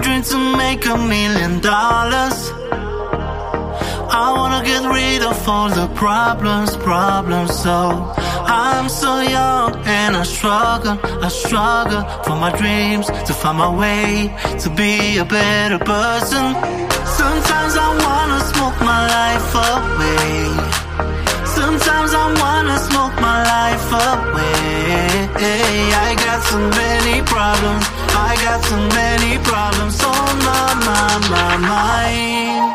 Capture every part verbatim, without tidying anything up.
dream to make a million dollars. I wanna get rid of all the problems, problems. So I'm so young and I struggle, I struggle for my dreams, to find my way, to be a better person. Sometimes I wanna smoke my life away. Sometimes I wanna smoke my life away. I got so many problems, I got so many problems on my, my, my mind.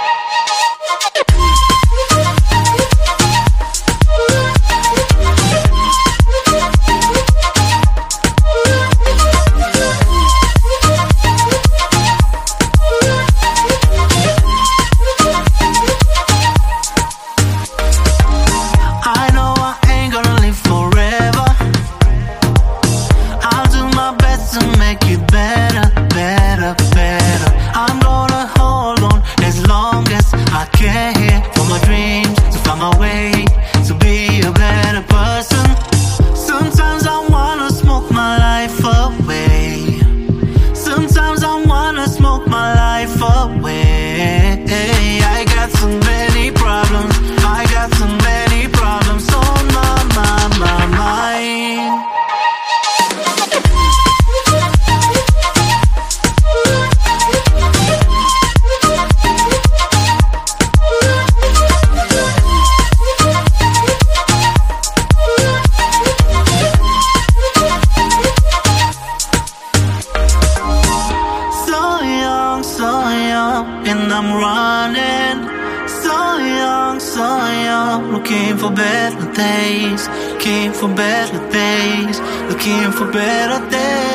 And I'm running, so young, so young, looking for better days, looking for better days, looking for better days.